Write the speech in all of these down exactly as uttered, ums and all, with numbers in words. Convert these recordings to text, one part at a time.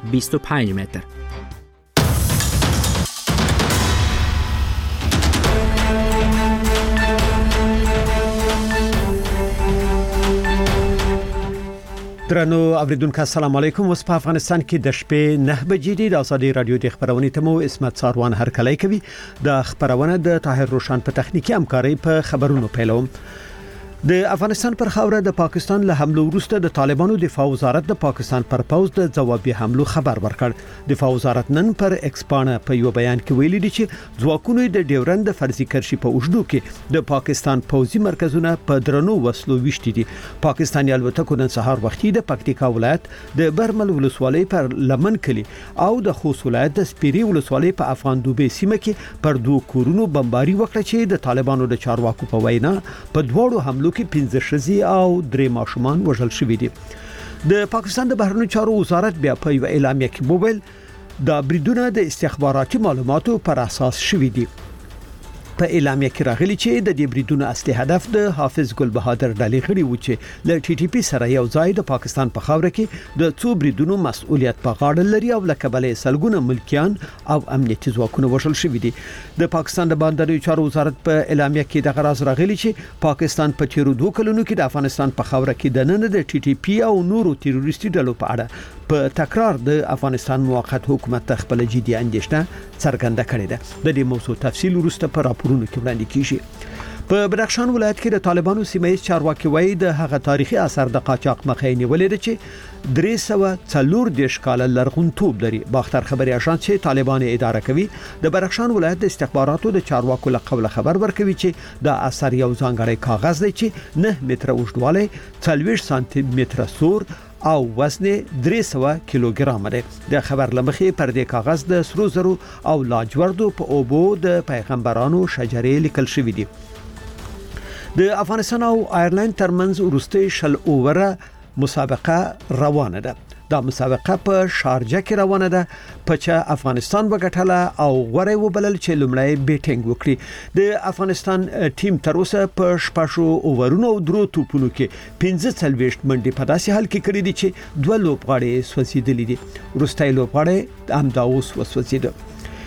بیست و پنج متر. درنو اوریدونکو السلام علیکم. اوس په افغانستان کې د شپې نه بجې دي. د ازادي رادیو د خبرونې تمو اسمت ساروان هرکلی کوي. د خبرونه د طاهر روشن په تخنیکی همکاري په خبرونو پیلوم. د افغانستان پر خاوره د پاکستان له حمله وروسته د طالبانو دفاع وزارت د پاکستان پر پوز د ځوابي حملو خبر ورکړ. دفاع وزارت نن پر ایکسپانه په یو بیان کې ویلي دي چې ځواکونو د ډیورند د فرضي کرشي په اوږدو کې د پاکستان پوځي مرکزونه په درنو وسلو وشتي دي. پاکستاني الوتکو نن سهار وختي د پکتیکا ولایت د برمل ولسوالۍ پر لمن کلی او د خوست ولایت د سپيري ولسوالۍ په افغان دوبه سیمه کې پر دوه کورونو بمباري وکړه چې د طالبانو د چارواکو په وینا په دوړو حملو کې پنځه شذي او درې ماشومان وژل شوي دي. د پاکستان د بهرنیو چارو وزارت بیا په یو اعلامیه کې موبایل د بریدونو د استخباراتي معلوماتو پر اساس شوي دي. په اعلامیه کې راغلي چې د دې بریدونو اصلي هدف د حافظ ګل بهادر ډلې غړي و چې ل ټي ټي پی سره یو ځای د پاکستان په خاوره کې د څو بریدونو مسؤلیت په غاړه لري او لکبلې سلګونه ملکیان او امنیتي ځواکونه وژل شوي دي. د پاکستان د بهرنیو چارو وزارت په اعلامیه کې د غراز راغلي چې پاکستان په تیرو دوه کلونو کې د افغانستان په خاوره کې د نن د ټي ټي پی او نورو تروریستي ډلو په اړه په تکرار د افغانستان موقت حکومت خپل جدي اندېښنه څرګنده کړې ده. د دې موضوع تفصیل وروسته په راپورونو کې وړاندې کیږي. په بدخشان ولایت کې د طالبانو سیمایي چارواکي وایي د هغه تاریخي اثر د قاچاق مخې نیولې ده چې درې سوه څلور دیرش کال لرغونتوب لري. باختر خبري اژانس چې طالبان اداره کوي د بدخشان ولایت د استخباراتو د چارواکو له قوله خبر ورکوي چې د اثر یو ځانګړی کاغذ دی چې نه متره اوږدوالی څلوېښت سانتي متره سور او وزن درې سوه کیلوګرام دی. د خبر لمخې پر دې کاغذ د سرو زرو او لاجوردو په اوبو د پیغمبرانو شجرې لیکل شوې دي. د افغانستان او آیرلند ترمنځ وروستي شل اووره مسابقه روانه ده. دا مسابقه په شارجه کې روانه ده په چې افغانستان وګټله او غوړې وبلل چې لومړی بیټینګ وکړي. د افغانستان ټیم تر اوسه په شپږو اوورونو او درو توپونو کې پنځه څلوېښت منډې په داسې حال کې کړې دي چې دوه لوبغاړي سوځېدلي دي. وروستی لوبغاړی همدا اوس وسوځېده.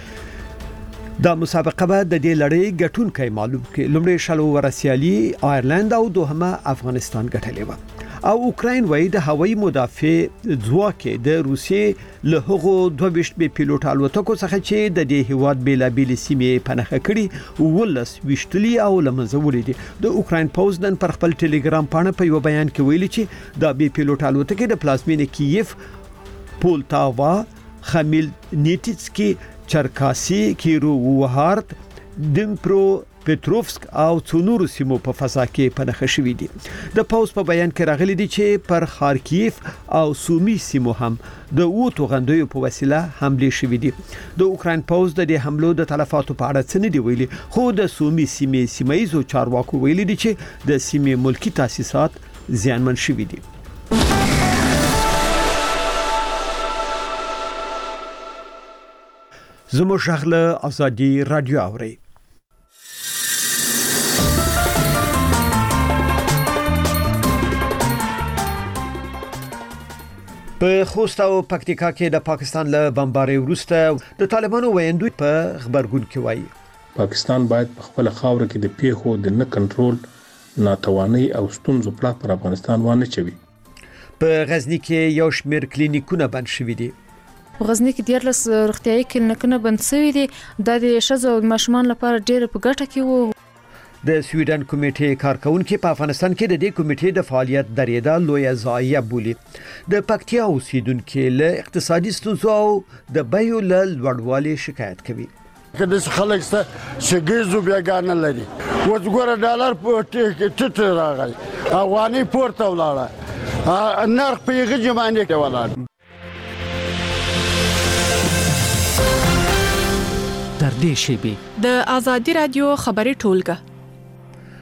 دا مسابقه به د دې لړۍ ګټونکي معلوم کړي. لومړی شل اووره سیالي آیرلند او دوهمه افغانستان ګټلې و. او اوکراین وایي د هوایي مدافع ځواک د روسیې له هغو دوه ویشت بي پیلوټ الوتکو څخه چې د دې هیواد بیلابېل سیمې پنهخه کړي ولس وشتلی او لمنځه دي. د اوکراین پوز نن پر خپل ټلګرام پاڼه په یو بیان کې ویلي چې د بي پیلوټ الوتکې د پلازمینې کیف، پولتاوا، خمیلنیتسکی، چرکاسی، کیرووهارد، دنپرو پټروفسک او څونورو سیمو په فضا کې پنهخه شوې دي. د پوز په بیان کې راغلي دي چې پر خارکیف او سومي سیمو هم د اوو توغندیو په وسیله حمله شوې دي. د اوکراین پوز د دې حملو د تلفاتو په اړه څه نه دی ویلي، خو د سومي سیمې سیمایزو چارواکو ویلي دي چې د سیمې ملکی تاسیسات زیانمن شوي دي. زموږ شغله ازادي رادیو اوري. په خوست او پکتیکا کې د پاکستان له بمبارۍ وروسته د طالبانو ویندوی په خبرګون کې وایي پاکستان باید په خپل خاور کې د پیښو د نه کنټرول، ناتواني او ستونزو پړه پر افغانستان وانه چوي. په غزنی کې یو شمېر کلینیکونه بند شوي دي. په غزنی کې دیارلس روغتیايي کلینیکونه بند شوي دي. د ښځو او ماشومان لپاره ډېر په ګټه کې وو. د سویډن کمیټې کارکونکو په افغانستان کې د دې کمیټې د فعالیت درېدا لوی ضایعه بولي. د پکتیا اوسیدونکو له اقتصادي ستونزو او د بیو له لوړوالي شکایت کوي. کله چې خلک څه ګیزو بیاګانه لري وځګوره ډالر په ټټ راغی، افغاني پورته ولاړه، نرخ په یغه جمعنه کې ولاړ. در دې شیبې د ازادي رادیو خبري ټولګه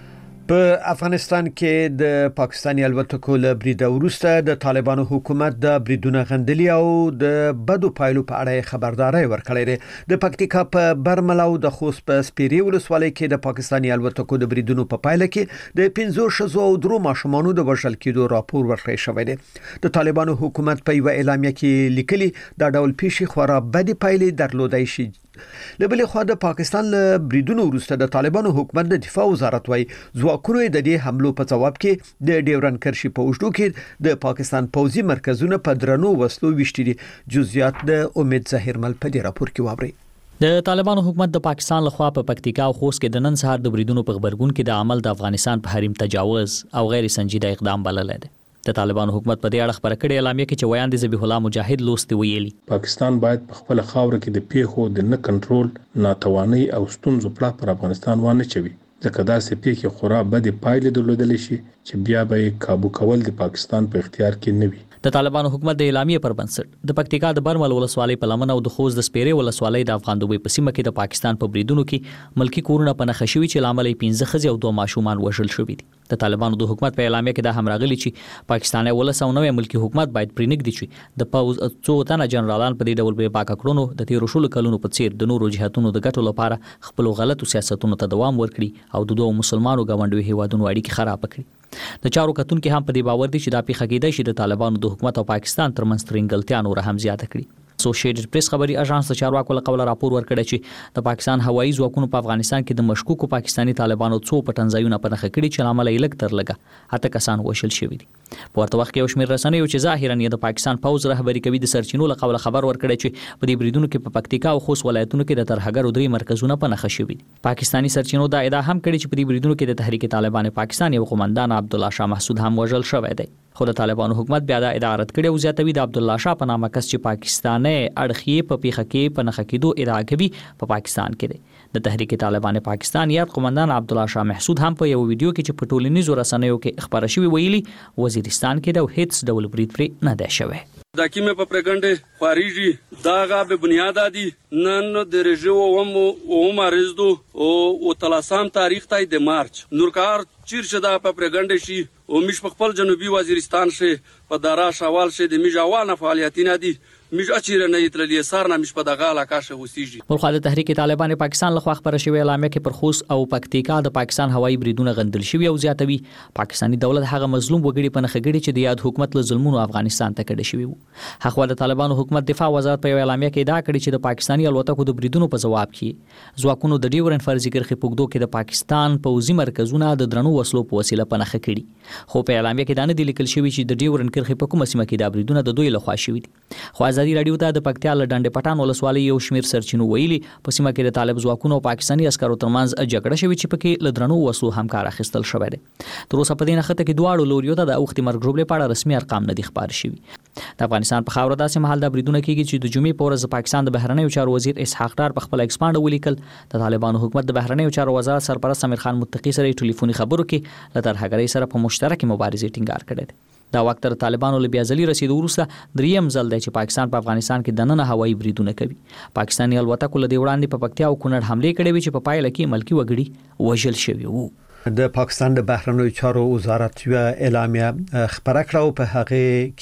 په افغانستان کې د پاکستاني الوتکو له برید وروسته د طالبانو حکومت د بریدونو غندلي او د بدو پایلو په اړه خبرداري ورکړې ده. د پکتیکا په برملا او د خوست په سپیری ولسوالۍ کې د پاکستاني الوتکو د بریدونو په پایله کې د پنځو شزو او درو ماشومانو د وژل کېدو راپور ورکړی شوی دی. د طالبانو حکومت په یو اعلامیه کې لیکلي دا ډول پیښې خورا بدې پایلې درلودای شي. لبلې خو د پاکستان له بریدونو وروسته د طالبانو حکومت د دفاع وزارت وايي ځواکونو د دې حملو په جواب کې د ډیورن کرشي په وشتو کې د پاکستان پوځي مرکزونه په درنو وسلو وشتري. جزئیات د امید ظاهرمل په دې راپور کې واوري. د طالبانو حکومت د پاکستان لخوا په پکتیکا او خوست کې د نن سهار د بریدونو په خبرګون کې د عمل د افغانستان په حریم تجاوز او غیر سنجیده اقدام بللی دی. د طالبانو حکومت په دې اړه خبره کړې اعلامیه کې چې ویان دي ذبیح الله مجاهد لوستي ویلي پاکستان باید په خپل خاور کې د پیښو د نه کنټرول ناتواني او ستونزو په پر افغانستان وانه چوي ځکه دا سه پیښې خورا بدې پایلې درلودل شي چې بیا به قابو کول د پاکستان په اختیار کې نه وي. د طالبانو حکومت د اعلامیه پر بنسټ د پکتیکا د برمل ولسوالۍ په لمن او د خوست د سپیری ولسوالۍ د افغان دوبۍ په سیمه کې د پاکستان په بریدونو کې ملکی کورونه په نښه شوي چې لامل یې پنځه ښځې او دوه ماشومان وژل شوي دي. د طالبانو د حکومت په اعلامیه کې دا هم راغلي چې پاکستاني ولس او نوې ملکی حکومت باید پرېنږدي چې د پوز څو تنه جنرالان په دې ډول به پاک کړونو د تیرو شلو کلونو په څیر د نورو جهاتونو د ګټو لپاره خپل غلطو سیاستونو ته دوام ورکړي او د دوه مسلمانانو غونډوي هیوادونو اړیکې خراب کړي. د چارو کتون کې هم په دې باور دي چې دا پیښه کېدای شي د طالبانو د حکومت او پاکستان ترمنځ ترنګلتیا نور هم زیاته کړي. اسوسییټډ پریس خبري اژانس د چارواکو له قوله راپور ورکړی چې د پاکستان هوایي ځواکونو په افغانستان کې د مشکوکو پاکستاني طالبانو څو پټنځایونه په نښه کړي چې لامل یې لږ تر لږه اته کسان وژل شوي دي. په ورته وخت کې یو شمېر رسنیو چې ظاهراً یې د پاکستان پوځ رهبري کوي د سرچینو له قوله خبر ورکړی چې په دې بریدونو کې په پکتیکا او خوست ولایتونو کې د ترهګرو درې مرکزونه په نښه شوي دي. پاکستاني سرچینو دا ادعا هم کړې چې په دې بریدونو کې د تحریک طالبان پاکستان یو قومندان عبدالله شاه محسود هم وژل شوی دی. خو د طالبانو حکومت بیا دا ادعا رد کړې او زیاتوي د عبدالله شاه په نامه کس چې پاکستاني اړخي په پیښه کې په نښه کېدو ادعا کوي په پاکستان کې دی. د تحریک طالبان پاکستان یاد قومندان عبدالله شاه محسود هم په یو ویډیو کې چې په ټولنیزو رسنیو کې خبره شوی ویلي وزیرستان کې د هیڅ ډول برید پرې نه دی شوی. دا کیمه په پرګنډه خارجي دا غا به بنیاد دي نن د رژو وم او مارزدو او تلاسام تاریخ تای د مارچ نورکار چیرشه دا په پرګنډه شي او مش په خپل جنوبي وزیرستان شه په دارا شوال شه د میجاوانه فعالیتونه دي مش اچیره نه یترلی سار نه مش په دغه علاقه شه وسیږي. بلخو د تحریک طالبان پاکستان لخوا خبره شوی اعلامیه کې پر خوست او پکتیکا د پاکستان هوایي بریدونه غندل شوی او زیاتوي پاکستاني دولت هغه مظلوم وګړي په نخښه ګړي چې د یاد حکومت له ظلمونو افغانستان ته کډه شوی وو. هغه د طالبانو حکومت دفاع وزارت په اعلامیه کې دا کړی چې د پاکستاني الوتکو د بریدونو په جواب کې ځواکونو د ډیورن فرضي کرخي پوګدو کې د پاکستان پوځي مرکزونه د درنو وسلو په وسیله په نخښه کړي. خو په اعلامیه کې دا نه دی لیکل شوی چې د ډیورن کرخي په کومه سیمه کې د بریدونه د دوی لخوا شوی دي. خو ازادي رادیو ته د پکتیا له ډنډ پټان ولسوالۍ یو شمیر سرچینو ویلي په سیمه کې د طالب ځواکونو او پاکستاني عسکرو ترمنځ جګړه شوې چې پکې له درنو وسلو هم کار اخیستل شوی دی. تر اوسه په دې نښته کې دواړو لوریو ته د اوختي مرګ ژوبلې په اړه رسمي ارقام نه دي خبر شوي. د افغانستان په خاوره داسې مهال د بریدونه کېږي چې د جمعې په ورځ پاکستان د بهرنیو چارو وزیر اسحاق ډار په خپل ایکسپانډ ولیکل د طالبانو حکومت د بهرنیو چارو وزارت سرپرست امیر خان متقی سره ټلیفوني خبرو کې له ترهګرۍ سره په مشترکه مبارزې ټینګار کړی دی. دا وخت تر طالبانو له بیازلي رسیدو وروسته دریم ځل دی چې پاکستان په افغانستان کې د نن هوایي بریدونه کوي. پاکستاني الوتکو له دې وړاندې په پکتیا او کونړ حمله کړې وي چې په پایله کې ملکی وګړي وژل شوي وو. د پاکستان د بهرنیو چارو وزارت یو اعلامیه خبره کړه او په هغه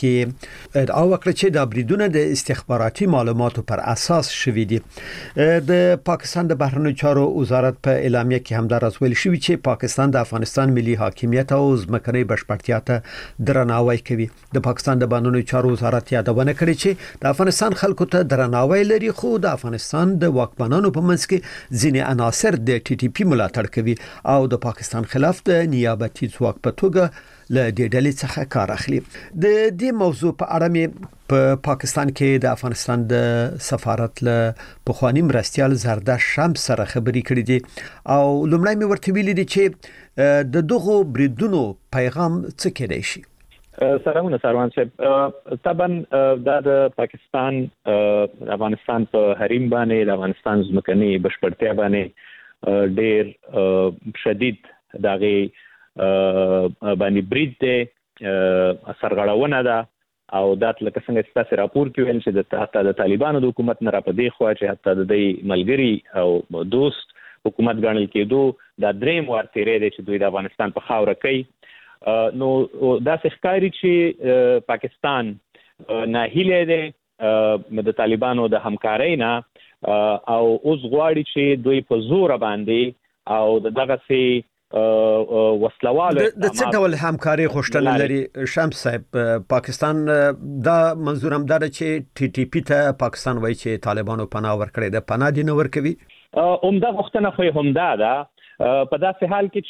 کې ادعا وکړه چې د بریدونه د استخباراتي معلوماتو پر اساس شوي دي. د پاکستان د بهرنیو چارو وزارت په اعلامیه کې هم دا راځول شوی چې پاکستان د افغانستان ملي حاکمیت او ځمکنۍ بشپړتیا ته درناوی کوي. د پاکستان د بهرنیو چارو وزارت یادونه کړې چې د افغانستان خلکو ته درناوی لري خو د افغانستان د واکمنانو په منځ کې ځینې عناصر د ټي ټي پی ملاتړ کوي او د پاکستان خلاف د نیابتي ځواک په توګه له دې ډلې څخه کار اخلي. د دې موضوع په اړه مې په پاکستان کې د افغانستان د سفارت له پخوانی مرستیال زردش شمس سره خبرې کړې دي او لومړی مې ورته ویلي دي چې د دغو بریدونو پیغام څه کېدای شي. سلامونه سروان صاحب، طبعا د پاکستان افغانستان په حریم باندې د افغانستان ځمکني بشپړتیا باندې ډېر شدید دغه باندې برید دی، سرغړونه ده او دات لکه څنګه چې تاسو راپور کې ویل چې د حتی د طالبانو د حکومت نه را پدې خو چې حتی د دې ملګری او دوست حکومت ګڼل کېدو دا دریم وار تیری دی چې دوی د افغانستان په خاوره کوي. نو داسې ښکاري چې پاکستان ناهیلی دی د طالبانو د همکارۍ نه او اوس غواړي چې دوی په زور باندې او د دغسې وسلوالو د څه ډول همکاري غوښتنه لري شمس صاحب؟ پاکستان دا منظور هم دار چې ټي ټي پی ته پاکستان وایي چې طالبانو پناه ورکړي ده، پناه دي نه ورکوي؟ عمده غوښتنه خو یې همدا ده په داسې حال کې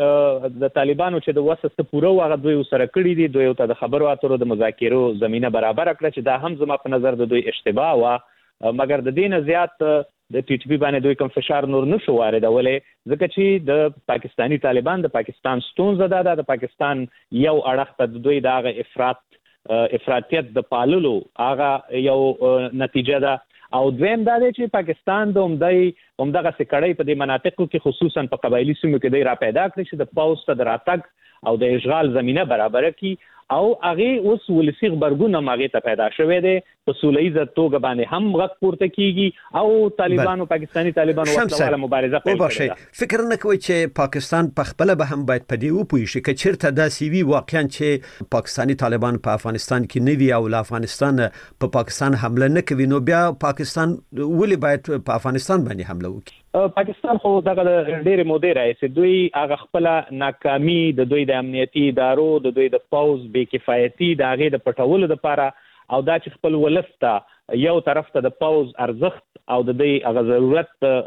چې د طالبانو چې د وسه پوره هغه دوی سره کړی دي، دوی ته د خبرو اترو د مذاکرو زمينه برابر کړه چې دا هم زما په نظر د دوی اشتباه و، مګر د دې نه زیات د ټي ټي پی باندې دوی کوم فشار نور نشو واردولې ځکه چې د پاکستانی طالبان د پاکستان ستونزه ده، د پاکستان یو اړخ ته دوی د هغه افراط افراطیت د پاللو هغه یو نتیجه ده، او دویم دا دی چې پاکستان د عمدی عمدغه سکړی په دې مناطقو کې خصوصا په قبایلی سیمو کې دی را پیدا کړی چې د پوز ته د راتګ او د اشغال زمينه برابر کړي او هغه اوس ولسی خبرګون ماغه ته پیدا شوه دی په سولېزه توګه باندې هم غږ پورته کیږي او طالبانو پاکستانی طالبانو وسله مبارزه پیل کړه. فکر نه کوي چې پاکستان په خپل به هم باید په دې وپوي شي چې چیرته دا سی وی واقعا چې پاکستانی طالبان په افغانستان کې نه وی او له افغانستان په پاکستان حمله نه کوي، نو بیا پاکستان ولې باید په افغانستان باندې حمله وکړي؟ پاکستان خو دغه ډېر مودې راځي دوی هغه خپل ناکامي د دوی د امنیتي ادارو د دوی د پوز بې کفایتي د هغه د پټولو لپاره او دا چې خپل ولسته یو طرف ته د پوز ارزښت او د دې هغه ضرورت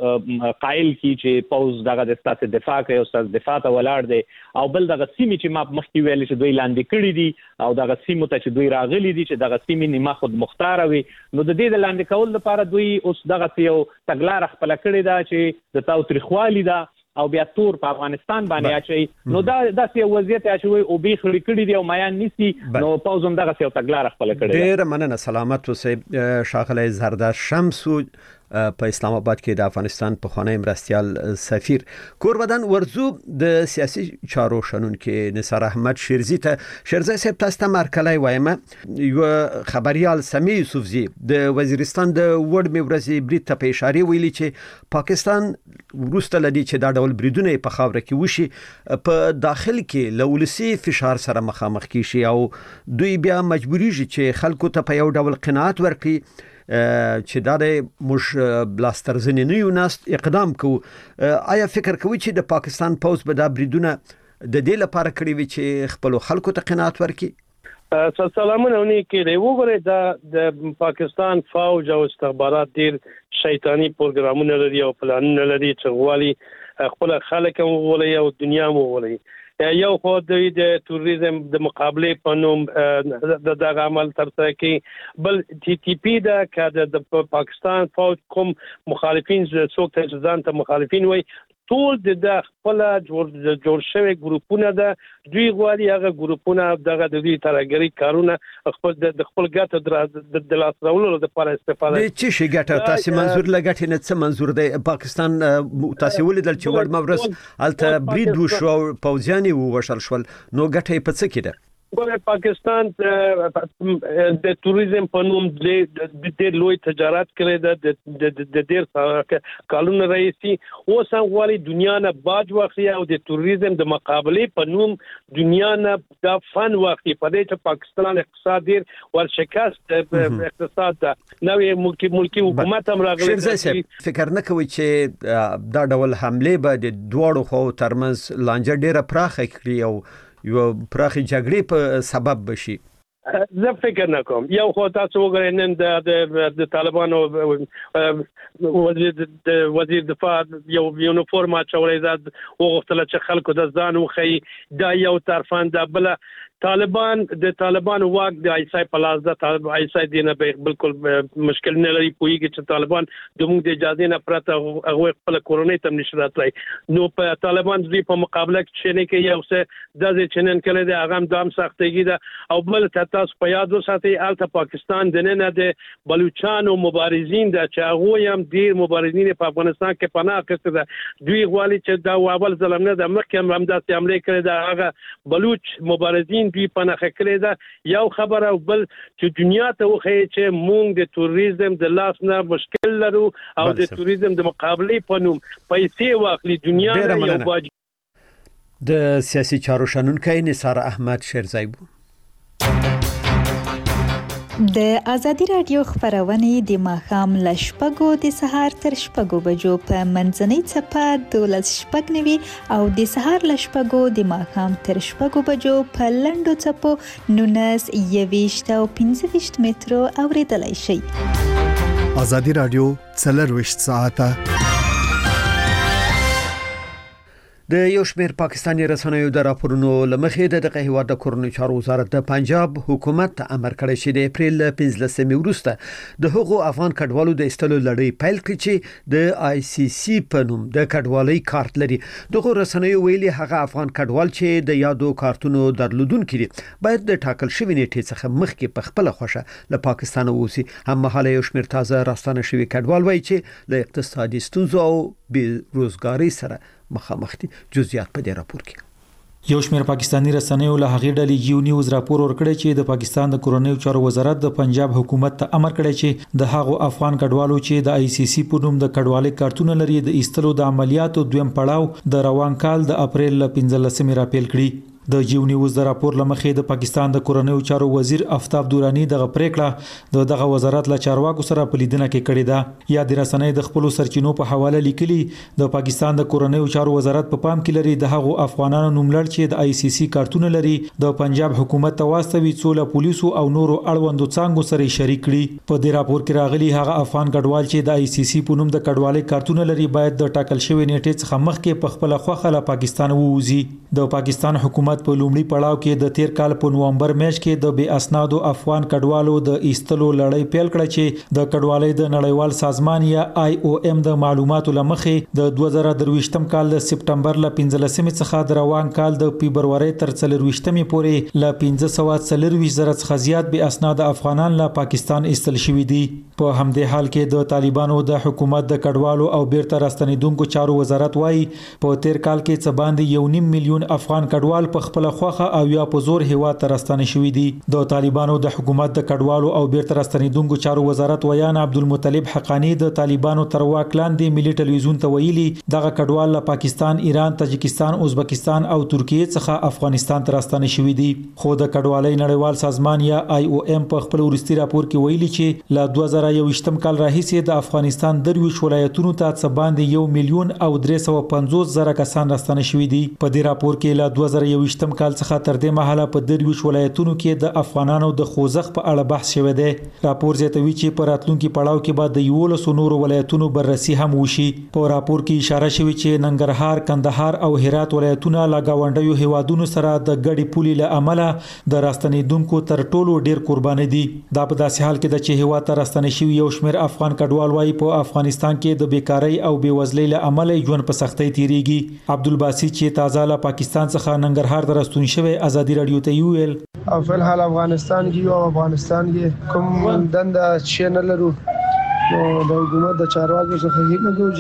قائل کی چې پوز دغه د ستاسو دفاع کوي او ستاسو دفاع ته ولاړ دی او بل دغه سیمې چې ما مخکې ویل چې دوی لاندې کړی دي او دغه سیمو ته چې دوی راغلي دي چې دغه سیمې نیمه خود مختار وي، نو د دې د لاندې کول لپاره دوی اوس دغه یو تګلار خپل کړی دا چې د تاوتریخوالي دا او بیا تور په افغانستان باندې اچي، نو دا داسې وضعیت اچوي او به خړې کړي دي او میان نسی، نو پوزم دغه یو تګلار خپل کړی. ډېر مننه، سلامت اوسئ. ښاغلی زرداد شمس په اسلام آباد کې د افغانستان په خوانی مرستيال سفیر. کوربدن ورزو د سیاسي چارو شنونکو نثار احمد شیرزی ته شیرزی صاحب تاسو ته مرکلای وایم یو خبريال سمی یوسفزی د وزیرستان د وړ میورزي برید ته په اشاره ویلي چې پاکستان ورسته لدی چې دا ډول بریدونه په خاوره کې وشي په داخل کې لولسی فشار سره مخامخ کیشي او دوی بیا مجبوریږي چې خلکو ته په یو ډول قناعت ورکړي چې دا د مش بلاسترزنی نه یو ناست اقدام کو. آیا فکر کوي چې د پاکستان پوز به دا بریدونه د دې لپاره کړی وي چې خپل خلکو ته قناعت ورکړي؟ سلامونه ونی کې وګورئ دا د پاکستان فوج او استخبارات ډیر شیطانی پروګرامونه لري او پلانونه لري چې غواړي خپل خلک وولي او دنیا وولي. یو خو د توریزم د مقابله په نوم د دغه عمل ترسره کوي، بل ټي ټي پی دا کده د پاکستان فوج کوم مخالفین څوک ته ځان ته مخالفین وي ټول د خپل جوړ جوړ شوی ګروپونه ده، دوی غواړي هغه ګروپونه دغه د دې ترګری کارونه خپل د خپل ګټه د لاس راوړلو لپاره استفاده کوي. چې شي ګټه تاسو منظور لګټ نه څه منظور دی؟ پاکستان تاسو ولیدل چې وړ مورس الته برید وشو پوځیانی ووشل شول، نو ګټه په څه کې ده؟ ګوره پاکستان د توریزم په نوم د ډېر لوی تجارت کړی ده د ډېر کالونو راځي، اوس هم غواړي دنیا نه باج واخلي او د توریزم د مقابله په نوم دنیا نه د فن واخلي. په دې چې پاکستان اقتصاد ډېر ورشکست اقتصاد ده، نوې ملکی ملکی حکومت هم راغلی. فکر نه کوي چې دا ډول حمله به د دوړو خو ترمنځ لانجه ډېره پراخه کړي او یو پراخي جګړې په سبب بشي؟ زه فکر نه کوم. یو خو تاسو وګورئ نن د د طالبانو وزیر د وزیر دفاع یو یونیفورم اچولې ده وغوښتل چې خلکو د ځان وخی دا یو طرفان ده، بل طالبان د طالبان واک د ایسای پلاس ده، طالب ایسای دینه به بالکل مشکل نه لري پویږي چې طالبان د موږ د اجازه نه پرته هغه خپل کورونی تم نشي راتلای، نو په طالبان دوی په مقابله کې نه کې یو څه د چنن کړي د هغه دام سختګي ده او بل تاسو په یاد وساتئ الته پاکستان د نه د بلوچستان مبارزین د چې هغه هم ډیر مبارزین په افغانستان کې پناه اخیسته ده، دوی غواړي چې دا اول ظلم نه د مخکې هم همداسې حمله کړي ده، هغه بلوچ مبارزین دوی پناه کړی دا یو خبره او بل چې دنیا ته وخی چې مونږ د توریزم د لاس نه مشکل لرو او د توریزم د مقابلې په نوم پیسې واخلي دنیا نه یو باج د سیاسي چارو شنونکي نثار احمد شیرزای بو. د ازادي رادیو خبرونه د ماښام له شپږو د سهار تر شپږو بجو په منځنۍ څپه دولس شپږ نوي او د سهار له شپږو د ماښام تر شپږو بجو په لنډو څپو نونس یويشت او پنځه ویشت مترو اوریدلای شئ. ازادي رادیو څلرویشت ساعته د یو شمېر پاکستاني رسنیو د راپورونو لمخې د دغه هیواد د کورنۍ چارو وزارت د پنجاب حکومت امر کړی چې د اپریل پنځلسمې وروسته د هغو افغان کډوالو د استلو لړۍ پیل کړي چې د آی سی سی په نوم د کډوالۍ کارت لري. دغه رسنیو ویلي هغه افغان کډوال چې د یادو کارتونو درلودونکي دي باید د ټاکل شوی نیټې څخه مخکې په خپل خوښه له پاکستان ووسی. هم مهاله یو شمېر تازه راستانه شوی کډوال وایي چې له اقتصادي ستونزو او بې روزګارۍ سره مخامخ دي. جزئیات په دې راپور کې یو شمېر پاکستاني رسنیو له هغې ډلې جیو نیوز راپور ورکړی چې د پاکستان د کورنۍ چارو وزارت د پنجاب حکومت ته امر کړی چې د هغو افغان کډوالو چې د آی سی سی په نوم د کډوالۍ کارتونه لري د ایستلو د عملیاتو دویم پړاو د روان کال د اپریل پنځلسمې راپیل کړي. د جیو نیوز د راپور لمخې د پاکستان د کورنۍ چارو وزیر آفتاب دورانی دغه پریکړه د دغه وزارت له چارواکو سره په لیدنه کې کړې ده. یا د رسنۍ د خپل سرچینو په حواله لیکلي د پاکستان د کورنۍ چارو وزارت په پام کې لري د هغو افغانانو نوملړ چې د آی سی سی کارتونه لري د پنجاب حکومت ته واستوي څو له پولیسو او نورو اړوندو څانګو سره شریک کړي. په دې راپور کې راغلي هغه افغان کډوال چې د آی سی سی په نوم د کډوالۍ کارتونه لري باید د ټاکل شوی نیټې څخه مخکې په خپل خوښه له پاکستان ووځي. د پاکستان حکومت په لومړي پړاو کې د تیر کال په نومبر میاشت کې د بې اسنادو افغان کډوالو د ایستلو لړۍ پیل کړه چې د کډوالۍ د نړیوال سازمان یا آی او ایم د معلوماتو لمخې د دوه زره درویشتم کال د سپټمبر ل پنځلسمې څخه د روان کال د فبرورۍ تر څلرویشتمې پورې ل پنځه سوه څلرویشت زره څخه زیات بې اسناد افغانان له پاکستان ایستل شوي دي. په همدې حال کې د طالبانو د حکومت د کډوالو او بیرته راستنیدونکو چارو وزارت وایي په تیر کال کې څه باندې یو نیم میلیون افغان کډوال په خپل خوخه او یا په زور هیواد ته راستنه شوي دي. د طالبانو د حکومت د کډوالو او بیرته راستنیدونکو چارو وزارت ویان عبدالمطلب حقانی د طالبانو تر واک لاندې ملي ټلویزیون ته ویلي دغه کډوال له پاکستان، ایران، تاجکستان، ازبکستان او ترکیه څخه افغانستان ته راستنه شوي دي. خو د کډوالۍ نړیوال سازمان یا آی او ایم په خپل وروستي راپور کې ویلي چې له دوه زره یوویشتم کال راهیسې د افغانستان درویشت ولایتونو ته څه باندې یو میلیون او درې سوه پنځوس زره کسان راستنه شوي دي. په دې راپور کې له دوه زره یوویشتم کال څخه تر دې مهاله په درویشت ولایتونو کې د افغانانو د خوځښت په اړه بحث شوی دی. راپور زیاتوي چې په راتلونکي پړاو کې به د یولسو نورو ولایتونو بررسي هم وشي. په راپور کې اشاره شوې چې ننګرهار، کندهار او هرات ولایتونه له ګاونډیو هیوادونو سره د ګډې پولې له امله د راستنیدونکو تر ټولو ډیر قرباني دي. دا په داسې حال کې ده چې هیواد ته راستنه شوي یو شمېر افغان کډوال وایي په افغانستان کې د بیکارۍ او بېوزلۍ له امله ژوند په سختۍ تیریږي. عبدالباسط چې تازه له پاکستان څخه ننګرهار ته راستون شوی ازادي رادیو ته ویل او په الحال افغانستان کې یو افغانستان کې کوم دنده چې نه لرو نو د حکومت د چارواکو څخه هیله کوو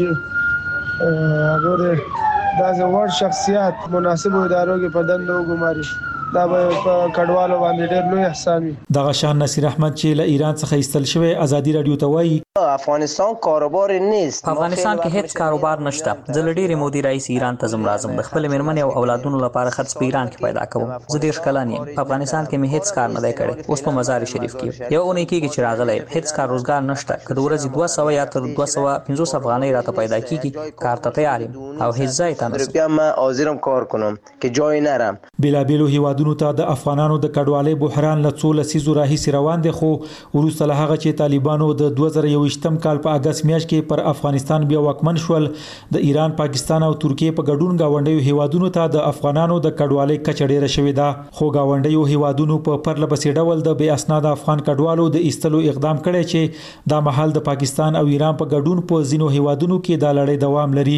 چې هغه د ځوړ شخصیت مناسب ادارو کې په دنده وګماري. دا به په کډوالو باندې ډېر لوی احسان وي. دغه شان نصیر احمد چې له ایران څخه ایستل شوی ازادي رادیو ته وایي افغانستان کاروبار نیست. په افغانستان کې هیڅ کاروبار نشته. زه له ډېرې مودې راهیسې ایران ته ځم راځم. د خپلې مېرمنې او اولادونو لپاره خرڅ په ایران کې پیدا کوم. زه دېرش کلن یم. په افغانستان کې مې هیڅ کار نه دی کړی. اوس په مزار شریف کې یو اونۍ کېږي چې راغلی یم. هیڅ کار روزګار نشته. که د ورځې دوه سوه یا تر دوه سوه پنځوس افغانۍ راته پیدا کېږي کار ته تیار یم او هیڅ ځای ته نه ځم. من حاضرم کار کنم که جای نرم. بېلابېلو هیوادونو ته د افغانانو د کډوالۍ بحران له څو لسیزو راهیسې روان دی، خو وروسته له هغه چې طالبانو د دوه زره یوویشتم کال په اګست میاشت کې پر افغانستان بیا واکمن شول، د ایران، پاکستان او ترکیه په ګډون گاونډیو هیوادونو ته د افغانانو د کډوالۍ کچه ډیره شوې ده. خو گاونډیو هیوادونو په پرله پسې ډول د بې اسناد افغان کډوالو د ایستلو اقدام کړی چې دا مهال د پاکستان او ایران په ګډون په ځینو هیوادونو کې دا لړۍ دوام لري.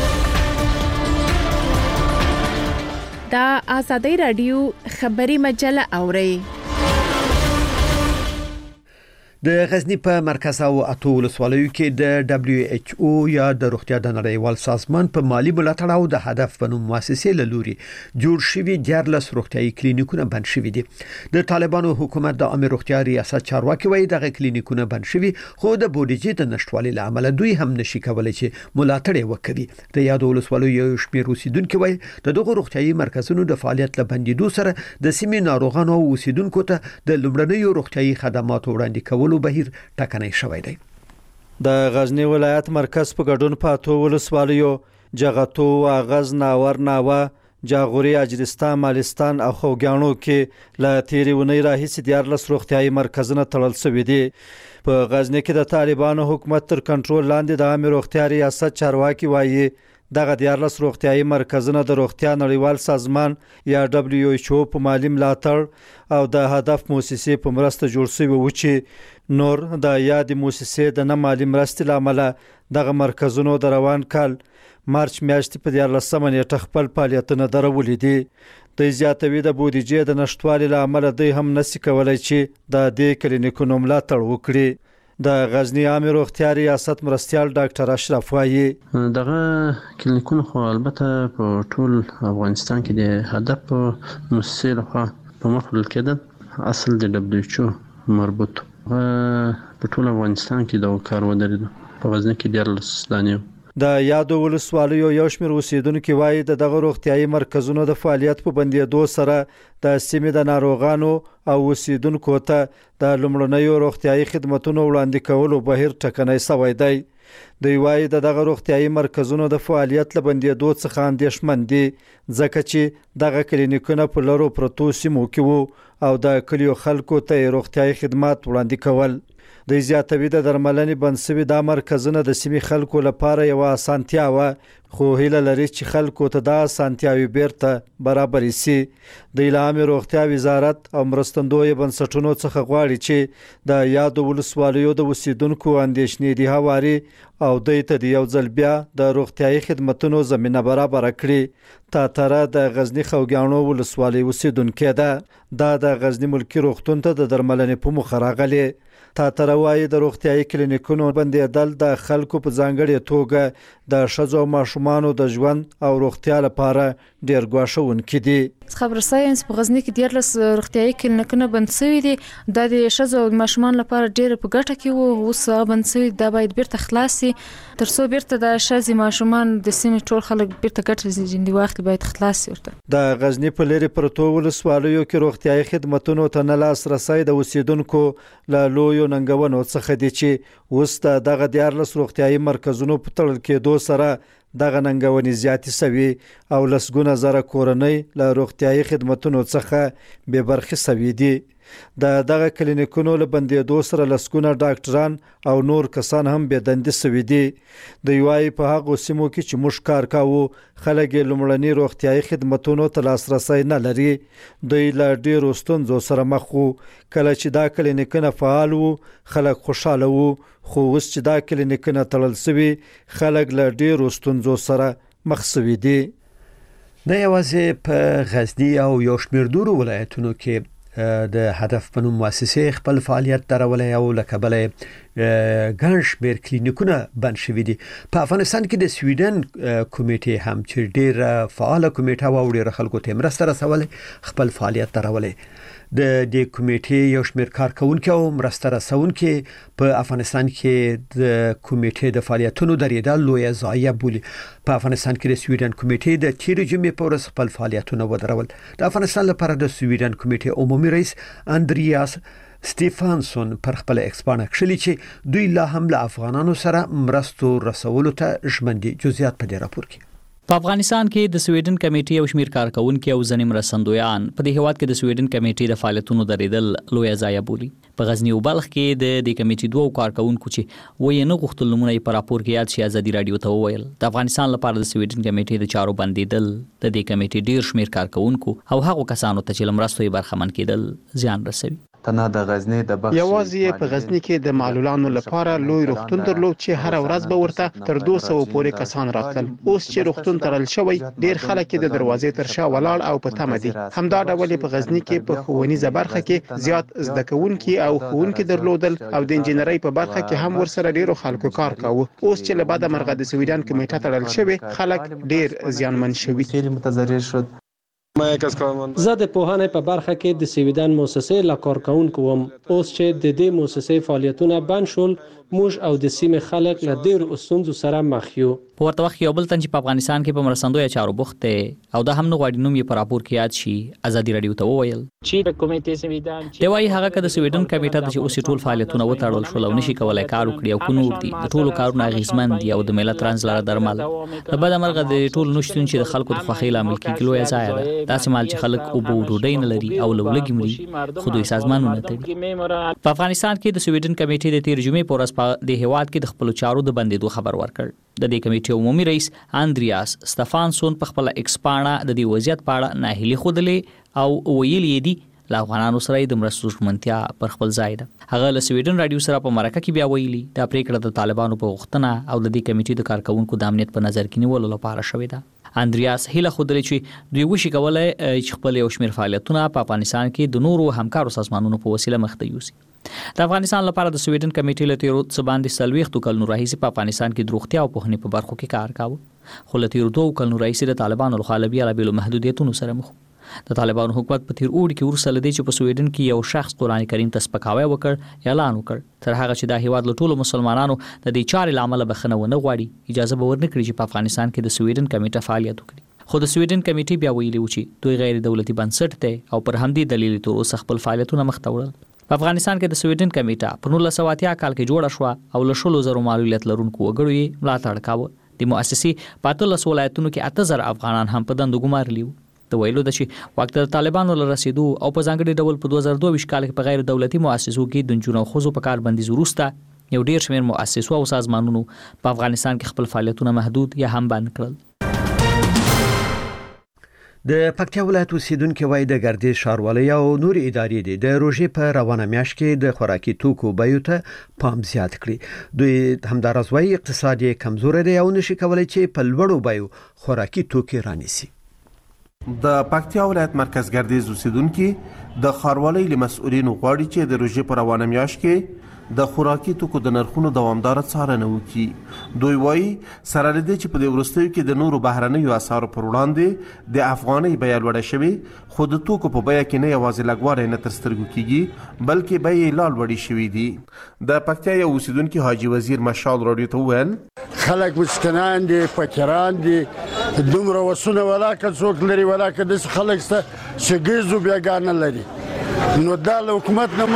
دا آزادی رادیو خبری مجله اوري. د غزنی په مرکز او اتو ولسوالیو کې د دبليو ایچ او یا د روغتیا د نړیوال سازمان په مالی ملاتړ او د هدف په نوم مؤسسې له لوري جوړ شوی دیارلس روغتیايي کلینیکونه بند شوي دي. د طالبانو حکومت د عامه روغتیا ریاست چارواکي وایي دغه کلینیکونه بند شوي خو د بودیجې د نشټوالي لامل دوی هم نشي کولای چې ملاتړ وکړي. د یاد ولسوالیو یو شمېر اوسیدونکو وایي د دغه روغتیايي مرکزونو د فعالیت له بندیدو سره د سیمې ناروغانو او اوسیدونکو ته د لومړنیو روغتیايي خدماتو وړاندې کولو بهیر ټکنۍ شوی دی. د غزنی ولایت مرکز په ګډون پاتو ولسوالیو جغتو اغاز ناور ناوه جاغوري اجرستان مالستان او خوګانو کې لا تیری ونی راهیسي دیارلس روغتیايي مرکزونه تړل شوی دي. په غزنی کې د طالبانو حکومت تر کنټرول لاندې د عامه روغتیا ریاست چارواکي وایي دغه دیارلس روغتیايي مرکزونه د روغتیا نړیوال سازمان یا دبليو ایچ او په مالی ملاتړ او د هدف مؤسسې په مرسته جوړ شوی و چې نور د یاد مؤسسې د نه مالی مرستې لامل دغه مرکزونو د روان کال مارچ میاشتې په دیارلسمه نیټه خپل فعالیتونه درولې دي. د زیاتوي د بودیجې د نشټوالي لامل دوی هم نشي کولای چې د دې کلینیکونو ملاتړ وکړي. د غزنی عامه روغتیا ریاست مرستیال ډاکټر اشرف وایي دغه کلینیکونه خو البته په ټول افغانستان کې د هدف مؤسسې لخوا په مخ وړل کېدل اصل د دبليو ایچ او مربوط په ټول افغانستان کې د کار ودرېدو په غزنی کې دیارلس دانې د یادو ولسوالیو یو شمېر اوسیدونکو وایي د دغه روغتیايي مرکزونو د فعالیت په بندیدو سره د سیمې د ناروغانو او اوسیدونکو ته د لومړنیو روغتیايي خدماتو وړاندې کولو بهیر ټکنۍ شوی دی. دوی وایي د دغه روغتیايي مرکزونو د فعالیت له بندیدو څخه اندېښمن دي ځکه چې دغه کلینیکونه په لرو پرتو سیمو کې وو او د کلیو خلکو ته روغتیايي خدمات وړاندې کول. د زیاتوي د درملنې بنسوي د مرکزونه د سیمې خلکو لپاره یو اسانتیا و خو هیله لري چې خلکو ته د اسانتیاوي بیرته برابر شي. د عامه روغتیا وزارت او مرستندوی بنسټونو څخه غواړي چې د یادو ولسوالیو د اوسیدونکو اندېښنې دي هواري او دوی ته د یو ځل بیا د روغتیايي خدماتو زمينه برابر کړي. تاتره د غزنی خوګانو ولسوالۍ اوسیدونکو ده دا د غزنی ملکی روغتون ته د درملنې په مخ راغلي. تاتره وایي د روغتیايي کلینیکونو بندیدل د خلکو په ځانګړي توګه د ښځو او ماشومانو د ژوند او روغتیا لپاره ډیر ګواښونکي دي. خبرساینس په غزنی کې دیارلس روغتیايي کلینیکونه بند شوي دي. د ښځو او ماشومان لپاره ډیر په ګټه کې وو اوس بند شوي دا باید بیرته خلاص شي ترڅو بیرته د ښځې ماشومان د سیمې ټول خلک بیرته ګټه ځینې وخت باید خلاص شي. د غزنی په لری پرتو ولسوالیو کې روغتیايي خدماتو ته نه لاس رسای د اوسیدونکو له لوی ننګونو څخه دي چې اوس دغه دیارلس روغتیايي مرکزونو په تړل کېدو سره دغه ننګونې زیاتې شوي او لسګونه زره کورنۍ له روغتیايي خدماتو څخه بې برخې شوي دي. د دغه کلینیکونو له بندیدو سره لسګونه ډاکټران او نور کسان هم بې دندې شوي دي. د یوای په هغه سیمو کې چې موږ کار کاوه خلک لومړني روغتیايي خدماتو ته لاسرسي نه لري. دوی له ډیرو ستونزو سره مخ وو. کله چې دا کلینیکونه فعال وو خلک خوشاله وو خو اوس چې دا کلینیکونه تړل شوي خلک له ډیرو ستونزو سره مخ شوي دي. د یوازې په غزنی او یو شمېر نورو ولایتونو کې د هدف په نوم مؤسسې خپل فعالیت درولې او لکبل ګڼ شمېر کلینیکونه بند شوي دي. په افغانستان کې د سویډن کمیټې هم چې ډېر فعال کمیټه و او ډېر خلکو ته مرسته رسولې خپل فعالیت درولې. د دې کمیټې یو شمېر کارکونکو او مرسته رسونکو په افغانستان کې د کمیټې د فعالیتونو درېدل لوی ضایعه بولي. په افغانستان کې د سویډن کمیټې د تیر جمعې په ورځ خپل فعالیتونه ودرول. د افغانستان لپاره د سویډن کمیټې عمومي رئیس اندریاس سټیفانسون پر خپل ایکسپانه کړی چې دوی لا هم له افغانانو سره مرستو رسولو ته ژمن دي. جزئیات په دې راپور کې. په افغانستان کې د سویډن کمیټې او شمیر کارکونکو او ځنې مرستندویان په دې هواد کې د سویډن کمیټې د فعالیتونو درېدل لوی ضایعه بولي. په غزنی او بلخ کې د دې کمیټې دوه کارکونکو چې وایي نه غوښتل نمونه په راپور کې یاد شي ازادي رادیو ته وویل د افغانستان لپاره د سویډن کمیټې د چارو بندیدل د دې کمیټې ډیر شمیر کارکونکو او هغو کسانو ته چې لمرستوي برخمن کېدل زیان رسوي. تنه د غزنی د بخش یوازې په غزنی کې د معلولانو لپاره لوی روغتون درلود چې هر ورځ به ورته تر دوه سوه پورې کسان راتلل. اوس چې روغتون تړل شوی ډیر خلک د دروازې تر شا ولاړ او په تمه دي. همدا ډول په غزنی کې په ښوونیزه برخه کې زیات زده کوونکي او ښوونکي درلودل او د انجنیري په برخه کې هم ورسره ډیرو خلکو کار کاوه. اوس چې له بعد مرغه د سویډن کمیټه تړل شوی خلک ډیر زیانمن شوي. خیلی متضرر شد. زه د پوهنې په برخه کې د سویډن مؤسسې لا کارکونکو وم. اوس چې د دې مؤسسې فعالیتونه بند شول موږ او د سیمې خلک له ډېرو ستونزو سره مخ یو. په ورته وخت کې یو بل تن چې په افغانستان کې په مرستندویه چارو بوخت دی او دا هم نه غواړي نوم یې په راپور کې یاد شي، ازادي راډیو ته وویل چې د کمیټې سویډن دی وايي هغه که د سویډن کمیټه د چې اوس ټول فعالیتونه وتړل شول او نشي کولای کار وکړي او کو نور دي د ټولو کارونه اغیزمن دي او د ملت ترانزلاره درمل د بد مرغه د ټول نشټون چې د خلکو د خوښۍ لامل کېږي لوی ځای ده. داسې مال چې خلک او بو ډوډۍ نه لري او لولګي مري خو دوی سازمانونه تړي. په افغانستان کې د سویډن کمیټې د تیر جمعې په ورځ په د هیواد کې د خپل چارو د بندیدو خبر ورکړ. د دې کمیټې عمومي رئیس اندریاس ستفانسون په خپل ایکسپانا د دې وضعیت په اړه ناهیلي خوده او ویلي دي له افغانانو سره د مرستو ژمنتیا پر خپل ځای ده. هغه له سویډن رادیو سره په مرکه کې بیا ویلي دا پریکړه د طالبانو په غوښتنه او د دې کمیټې د کارکونکو د امنیت په نظر کې نیولو لپاره شوې ده. اندریاس هیله خوده چې دوی وشي کولای چې خپل یو شمېر فعالیتونه په افغانستان کې د نورو همکارو سازمانونو په وسیله مخته یوسي. د افغانستان لپاره د سویډن کمیټې له تیرو څه باندې څلوېښتو کلونو راهیسې په افغانستان کې د روغتیا او پوهنې په برخو کې کار کاوه، خو له تیرو دوو کلونو راهیسې د طالبانو لخوا له بېلابېلو محدودیتونو سره مخ. د طالبانو حکومت په تیر اوړي کې وروسته له دې چې په سویډن کې یو شخص قرآن کریم ته سپکاوی وکړ اعلان وکړ تر هغه چې دا هیواد له ټولو مسلمانانو د دې چارې له امله بخښنه ونه غواړي اجازه به ورنه کړي چې په افغانستان کې د سویډن کمیټه فعالیت وکړي. خو د سویډن کمیټې بیا ویلي و چې دوی غیر دولتي بنسټ دی او پر همدې دلیل تر اوسه خپل فعالیتونه مخته وړل. په افغانستان کې د سویډن کمیټه په نولس سوه اتیا کال کې جوړه شوه او له شلو زرو معلولیت لرونکو وګړو یې ملاتړ کاوه. د مؤسسې په اتلس ولایتونو کې اته زره افغانان هم په دندو ګمارلي وو. د ویلو د چې وخت د طالبانو له رسیدو او په ځانګړي ډول په دوه زره دوه ویشت کال کې په غیر دولتي مؤسسو کې د نجونو او ښځو په کار بندیز وروسته یو ډیر شمېر مؤسسو او سازمانونو په افغانستان کې خپل فعالیتونه محدود یا هم بند کړل. د پکتیا ولایت اوسیدونکو وایي د ګردیز ښاروالۍ او نور ادارې دي د روژې په روانه میاشت کې د خوراکي توکو بیو ته پام زیات کړي. دوی همداراز وایي اقتصاد یې کمزوری دی او نشي کولای چې په لوړو بیو خوراکي توکي رانیسي. د پکتیا ولایت مرکز ګردیز اوسیدونکو د ښاروالۍ له مسؤلینو غواړي چې د روژې په روانه میاشت کې د خوراکي توکو د نرخونو دوامدار څارنه وکړي. دوی وایي سره له دې چې په دې وروستیو کې د نورو بهرنیو اسعارو پر وړاندې د افغانۍ بیه لوړه شوې، خو د توکو په بیه کې نه یوازې لږوالی نه تر سترګو کیږي بلکې بیې یې لا لوړې شوې دي. د پکتیا یو اوسیدونکي حاجي وزیر مشال راډیو ته وویل خلک مسکنان دي، فقیران دي، دومره وسونه ولاکه څوک لري ولاکه داسې خلک شته چې ګیزو بیګانه لري. نو دا له حکومت نه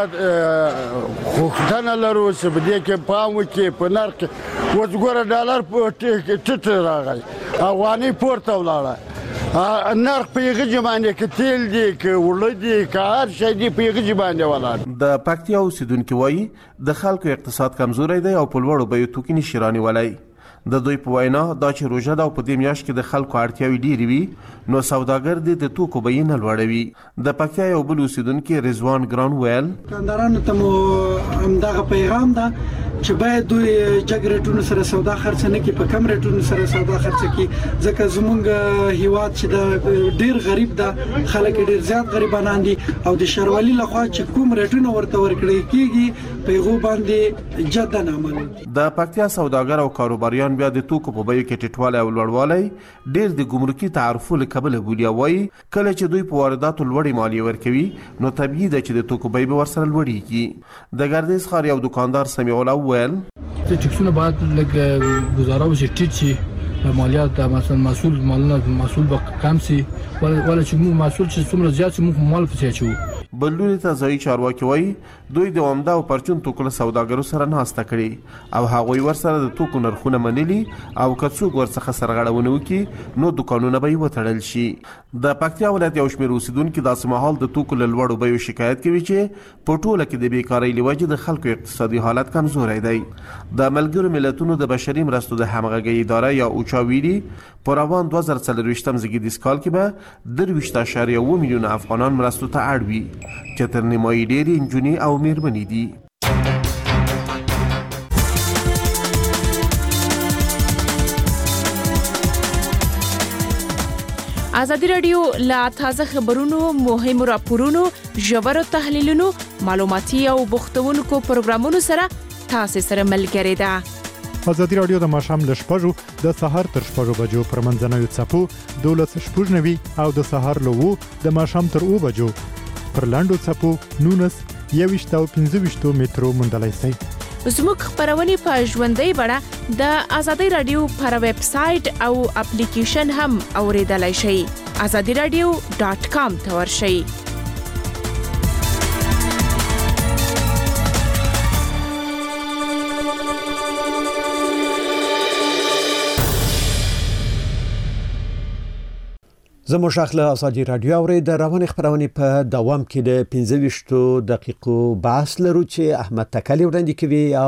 موږ غوښتنه لرو چې په دې کې پام وکړي په نرخ کې. اوس ګوره ډالر ټیټ راغی، افغانۍ پورته ولاړه، نرخ په یغه باندې کې تیل دي که وړه دي که هر شی دي په یغه باندې ولاړ. د پکتیا اوسیدونکي وایي د خلکو اقتصاد کمزوری دی او په لوړو بیو توکي نشي رانیولی. د دوی په وینا دا چې روژه ده او په دې میاشت کې د خلکو اړتیاوې ډېرې وي نو سوداګر دې د توکو بیې نه لوړوي. د پکتیا یو بل اوسیدونکي رضوان ګران ویل دکاندارانو ته مو همدغه پیغام ده چې باید دوی جګ ریټونو سره سودا خرڅ نه کړي، په کم ریټونو سره سودا خرڅ کړي، ځکه زمونږ هیواد چې د ډیر غریب ده، خلک ډیر زیات غریبانان دي او د ښاروالۍ لخوا چې کوم ریټونه ورته ورکړل کیږي په هغو باندې جدن عمل وکړي. د پکتیا سوداګر او کاروباریان بیا د توکو په بیو کې ټیټوالی او لوړوالی ډیر د ګمرکي تعرفو له کبله بولي. وایي کله چې دوی په وارداتو لوړې مالیې ورکوي نو طبیعي ده چې د توکو بیې به ورسره لوړېږي. د ګردیز ښار یو دکاندار سمیع الله وویل چې ټکسونه باید لږ ګزاره وشي، ټیټ شي، مالیات مثلا مسئول مالونه مسئول به کم شي، ولا چې موږ مسئول چې څومره زیات شي موږ مال پسې اچوو. بللوري ته ځایي چارواکي وایي دوی د عمده او پرچون توکو له سوداګرو سره ناسته کړې او هغوی ورسره د توکو نرخونه منلي او که څوک ورڅخه سرغړونه وکړي نو دوکانونه به یې وتړل شي. د پکتیا ولایت یو شمېر اوسیدونکي داسې مهال د توکو له لوړو بیو شکایت کوي چې په ټوله کې د بیکارۍ له وجې د خلکو اقتصادي حالت کمزوری دی. د ملګرو ملتونو د بشري مرستو د همغږۍ اداره یا اوچا ویلي په روان دوه زره څلرویشتم زیږدیز کال کې به درویشت اعشاریه اوه میلیونه افغانان مرستو ته اړ وي. چې تر نیمایي ډېرې نجونې او میرمنې دي. ازادي رادیو لا تازه خبرونو، مهمو راپورونو، ژورو تحلیلونو، معلوماتي او بوختونکو پروګرامونو سره تاسو سره ملګری ده. ازادي رادیو د ماښام ل شپږو د سهار تر شپږو بجو پر منځنوي څپو دولس شپږ نوي او د سهار له وو د ماښام تر اوو بجو پر لاندو څپو نونس یويشت او پنځه ویشت مترو موندلای شئ. زموږ خبرونه په ژوندۍ بڼه د ازادي رادیو پر ویب سټ او اپلیکیشن هم اوریدلای شئ. ازادي رادیو ډاٹ کام ته ورشئ. زموږ شاخله ازادي رادیو اوري د رواني خبرونه په دوام کې د پنځه ویشت دقیقو بحث لرو چې احمد تکلی وړاندې کوي.